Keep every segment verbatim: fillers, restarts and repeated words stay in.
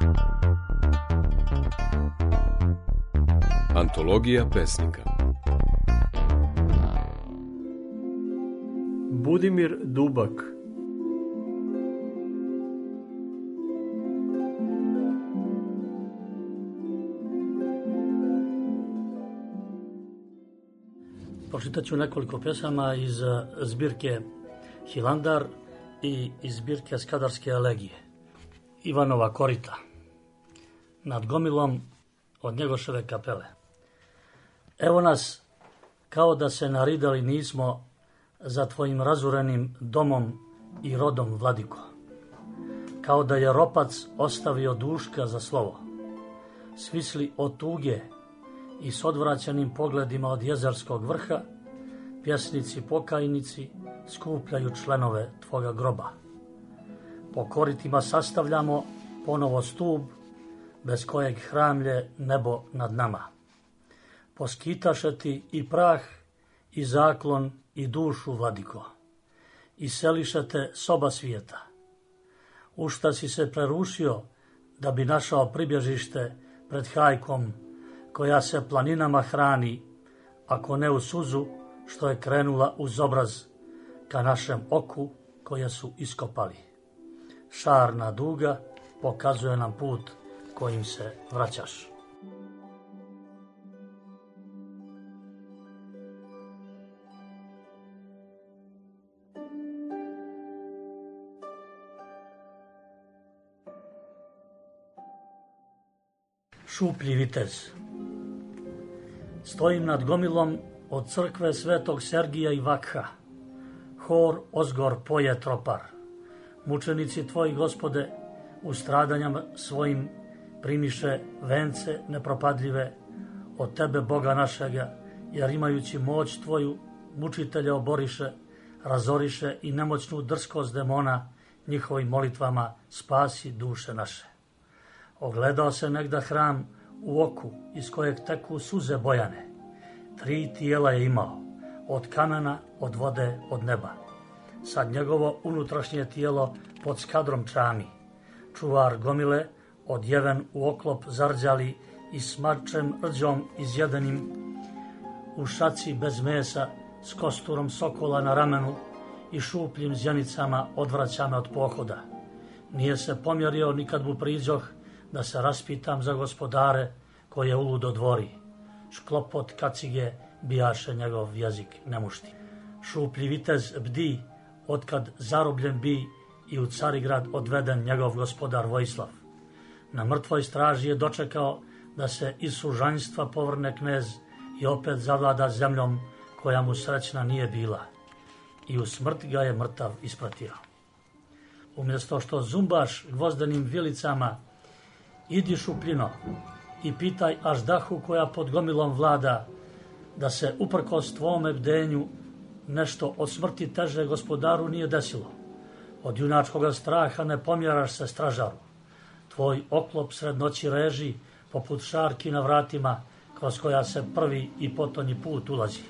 Antologija pesnika. Budimir Dubak. Pročitat ću nekoliko pjesama iz zbirke Hilandar i iz zbirke Skadarske elegije. Ivanova korita. Nad gomilom od Njegoševe kapele. Evo nas, kao da se naridali nismo za tvojim razurenim domom i rodom, vladiko. Kao da je ropac ostavio duška za slovo. Svisli od tuge i s odvraćenim pogledima od jezerskog vrha, pjesnici pokajnici skupljaju členove tvoga groba. Po koritima sastavljamo ponovo stub, bez kojeg hramlje nebo nad nama. Poskitaše ti i prah, i zaklon, i dušu, vladiko. I seliše te soba svijeta. U šta si se prerušio, da bi našao pribježište pred hajkom, koja se planinama hrani, ako ne u suzu, što je krenula uz obraz, ka našem oku, koje su iskopali. Šarna duga pokazuje nam put kojim se vraćaš. Šuplji vitez. Stojim nad gomilom od crkve Svetog Sergija i Vakha. Hor ozgor poje tropar. Mučenici tvoji, Gospode, u stradanjama svojim primiše vence nepropadljive od tebe, Boga našega, jer imajući moć tvoju, mučitelje oboriše, razoriše i nemoćnu drskost demona njihovim molitvama spasi duše naše. Ogledao se negda hram u oku iz kojeg teku suze bojane. Tri tijela je imao, od kamena, od vode, od neba. Sad njegovo unutrašnje tijelo pod skadrom čami. Čuvar gomile, odjeven u oklop zarđali i smačem rđom izjedenim, u šaci bez mesa, s kosturom sokola na ramenu i šupljim zjenicama odvraća me od pohoda. Nije se pomjerio nikad mu priđoh, da se raspitam za gospodare koje uludo dvori. Šklopot kacige bijaše njegov jezik nemušti. Šuplji vitez bdi, otkad zarobljen bi i u Carigrad odveden njegov gospodar Vojislav. Na mrtvoj straži je dočekao da se iz sužanjstva povrne knez i opet zavlada zemljom koja mu srećna nije bila. I u smrt ga je mrtav ispratio. Umjesto što zumbaš gvozdenim vilicama, idi šupljino i pitaj Aždahu koja pod gomilom vlada, da se uprkos tvome bdenju nešto od smrti teže gospodaru nije desilo. Od junačkoga straha ne pomjeraš se stražaru. Tvoj oklop sred noći reži, poput šarki na vratima, kroz koja se prvi i potonji put ulazi.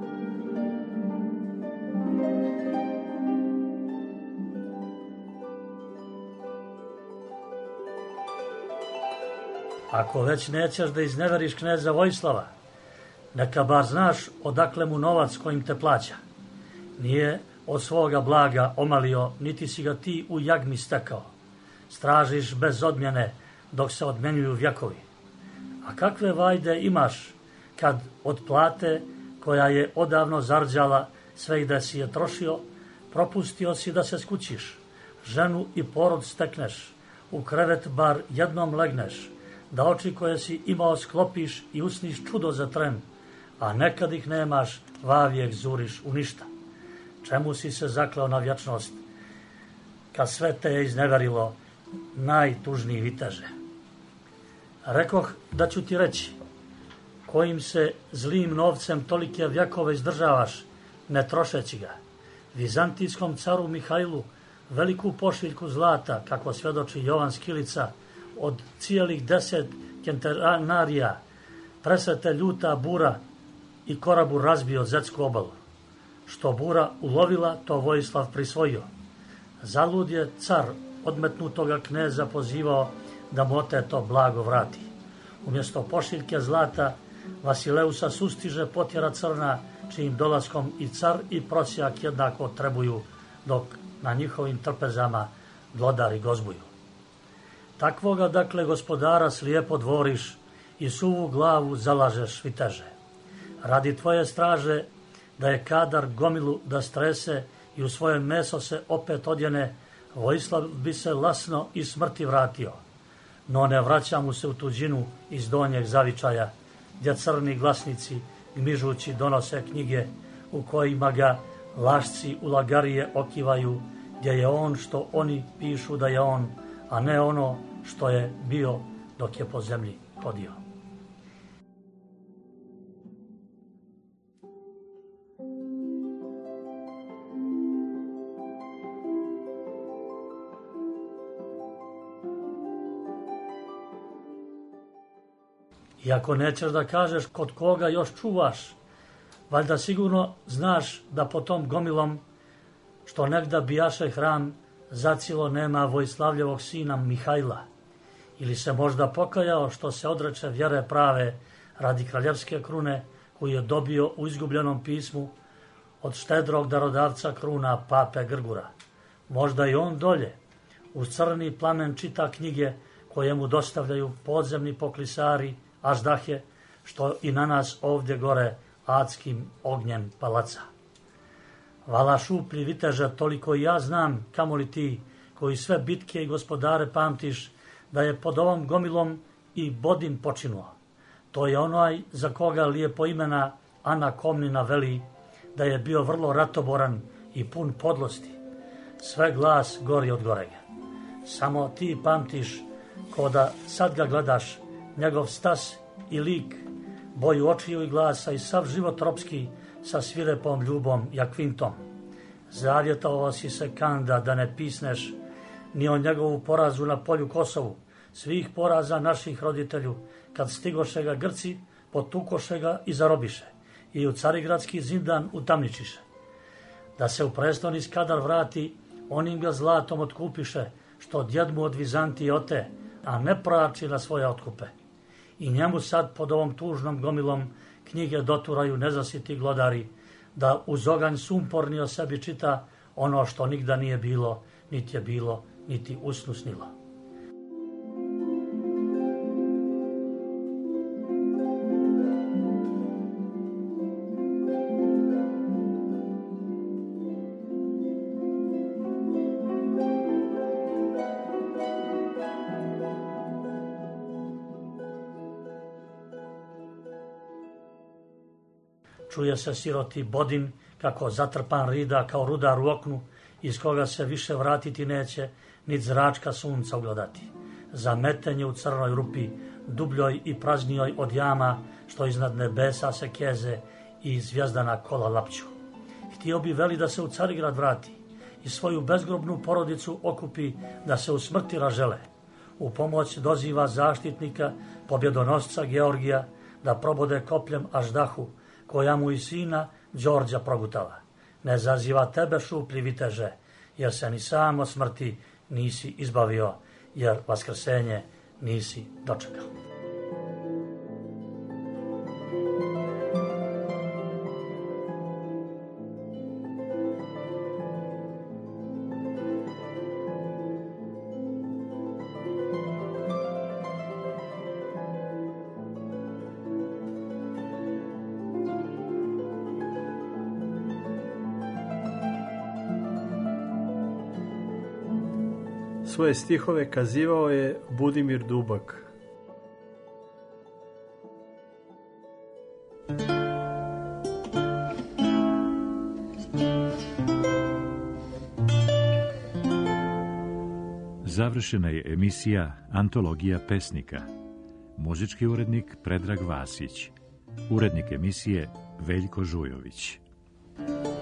Ako već nećeš da izneveriš kneza Vojislava, neka bar znaš odakle mu novac kojim te plaća. Nije od svoga blaga omalio, niti si ga ti u jagmi stekao. Stražiš bez odmjene, dok se odmenjuju vjekovi. A kakve vajde imaš, kad od plate, koja je odavno zarđala, sve i da si je trošio, propustio si da se skućiš, ženu i porod stekneš, u krevet bar jednom legneš, da oči koje si imao sklopiš i usniš čudo za tren, a nekad ih nemaš, vavijek zuriš u ništa. Čemu si se zakleo na vječnost, kad sve te je izneverilo, najtužniji viteže? Rekoh da ću ti reći, kojim se zlim novcem tolike vjekove izdržavaš, ne trošeći ga. Vizantijskom caru Mihajlu veliku pošiljku zlata, kako svjedoči Jovan Skilica, od cijelih deset kentenarija, presete ljuta bura i korabu razbio Zetsku obalu. Što bura ulovila, to Vojislav prisvojio. Zalud je car odmetnutoga kneza pozivao da mu oteto blago vrati. Umjesto pošiljke zlata, Vasileusa sustiže potjera crna, čijim dolaskom i car i prosjak jednako trebuju, dok na njihovim trpezama glodari gozbuju. Takvoga, dakle, gospodara slijepo dvoriš i suvu glavu zalažeš viteže. Radi tvoje straže, da je kadar gomilu da strese i u svoje meso se opet odjene, Vojislav bi se lasno i smrti vratio. No ne vraća mu se u tuđinu iz donjeg zavičaja, gdje crni glasnici gmižući donose knjige u kojima ga lašci ulagarije okivaju, gdje je on što oni pišu da je on, a ne ono što je bio dok je po zemlji hodio. Iako nećeš da kažeš kod koga još čuvaš, valjda sigurno znaš da po tom gomilom, što negda bijaše hram, zacilo nema Vojslavljevog sina Mihajla, ili se možda pokajao što se odreče vjere prave radi kraljevske krune koju je dobio u izgubljenom pismu od štedrog darodavca kruna pape Grgura. Možda i on dolje, uz crni plamen čita knjige koje mu dostavljaju podzemni poklisari, azdahe, što i na nas ovdje gore adskim ognjem palaca. Vala šuplji viteže, toliko i ja znam, kamoli ti, koji sve bitke i gospodare pamtiš, da je pod ovom gomilom i Bodin počinuo. To je onaj za koga lijepo imena Ana Komnina veli, da je bio vrlo ratoboran i pun podlosti. Sve glas gori od gorega. Samo ti pamtiš, ko da sad ga gledaš, njegov stas i lik, boju očiju i glasa i sav život ropski sa svirepom ljubom jakvintom. Zavjetovao si se kanda da ne pisneš ni o njegovu porazu na polju Kosovu, svih poraza naših roditelju, kad stigoše ga Grci, potukoše ga i zarobiše, i u carigradski zindan utamničiše. Da se u prestoni Skadar vrati, onim ga zlatom otkupiše, što djed mu od Vizantije ote, a ne prači na svoje otkupe. I njemu sad pod ovom tužnom gomilom knjige doturaju nezasiti glodari, da uz oganj sumporni o sebi čita ono što nigda nije bilo, niti je bilo, niti usnu snilo. Čuje se siroti Bodin, kako zatrpan rida kao rudar u oknu, iz koga se više vratiti neće, nit zračka sunca ugledati. Zametenje u crnoj rupi, dubljoj i praznijoj od jama, što iznad nebesa se keze i zvijezdana kola lapću. Htio bi veli da se u Carigrad vrati i svoju bezgrobnu porodicu okupi, da se u smrti ražele. U pomoć doziva zaštitnika, pobjedonosca Georgija, da probode kopljem Aždahu, koja mu i sina Đorđa progutala. Ne zaziva tebe, šuplji viteže, jer se ni sam od smrti nisi izbavio, jer vaskrsenje nisi dočekao. Svoje stihove kazivao je Budimir Dubak. Završena je emisija Antologija pesnika. Muzički urednik Predrag Vasić. Urednik emisije Veljko Žujović.